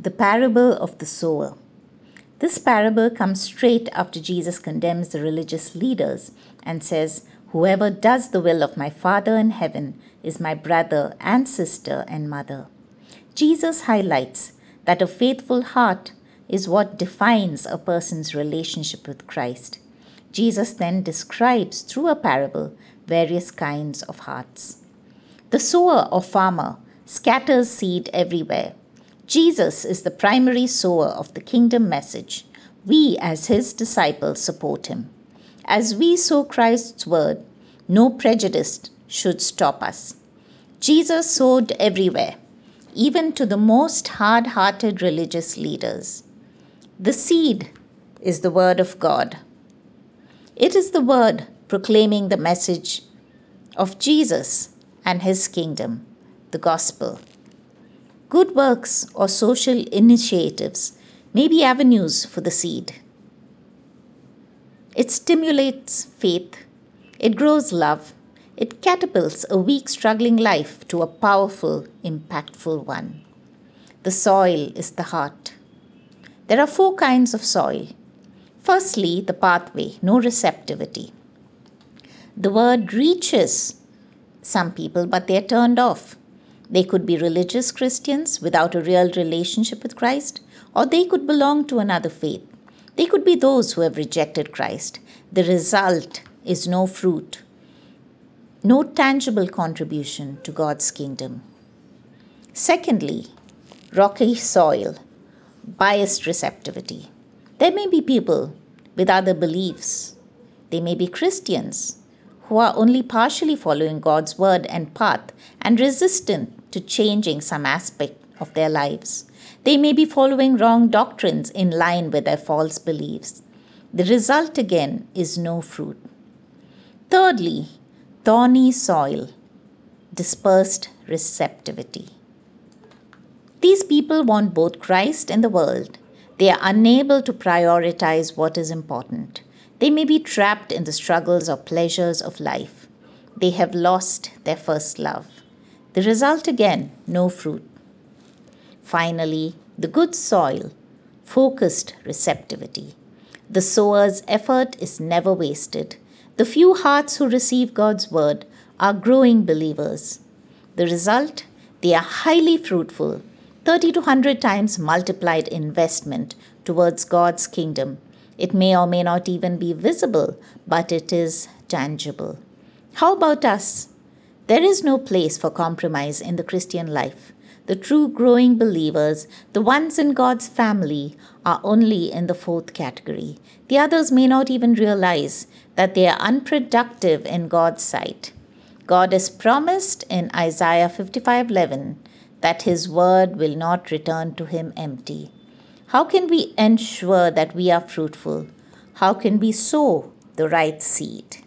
The parable of the sower. This parable comes straight after Jesus condemns the religious leaders and says, "Whoever does the will of my Father in heaven is my brother and sister and mother." Jesus highlights that a faithful heart is what defines a person's relationship with Christ. Jesus then describes through a parable various kinds of hearts. The sower or farmer scatters seed everywhere. Jesus is the primary sower of the kingdom message. We, as his disciples, support him. As we sow Christ's word, no prejudice should stop us. Jesus sowed everywhere, even to the most hard-hearted religious leaders. The seed is the word of God. It is the word proclaiming the message of Jesus and his kingdom, the gospel. Good works or social initiatives may be avenues for the seed. It stimulates faith, it grows love, it catapults a weak, struggling life to a powerful, impactful one. The soil is the heart. There are 4 kinds of soil. Firstly, the pathway, no receptivity. The word reaches some people, but they are turned off. They could be religious Christians without a real relationship with Christ, or they could belong to another faith. They could be those who have rejected Christ. The result is no fruit, no tangible contribution to God's kingdom. Secondly, rocky soil, biased receptivity. There may be people with other beliefs. They may be Christians who are only partially following God's word and path and resistant to changing some aspect of their lives. They may be following wrong doctrines in line with their false beliefs. The result again is no fruit. Thirdly, thorny soil, dispersed receptivity. These people want both Christ and the world. They are unable to prioritize what is important. They may be trapped in the struggles or pleasures of life. They have lost their first love. The result again, no fruit. Finally, the good soil, focused receptivity. The sower's effort is never wasted. The few hearts who receive God's word are growing believers. The result, they are highly fruitful, 30 to 100 times multiplied investment towards God's kingdom. It may or may not even be visible, but it is tangible. How about us? There is no place for compromise in the Christian life. The true growing believers, the ones in God's family, are only in the 4th category. The others may not even realize that they are unproductive in God's sight. God has promised in Isaiah 55:11 that his word will not return to him empty. How can we ensure that we are fruitful? How can we sow the right seed?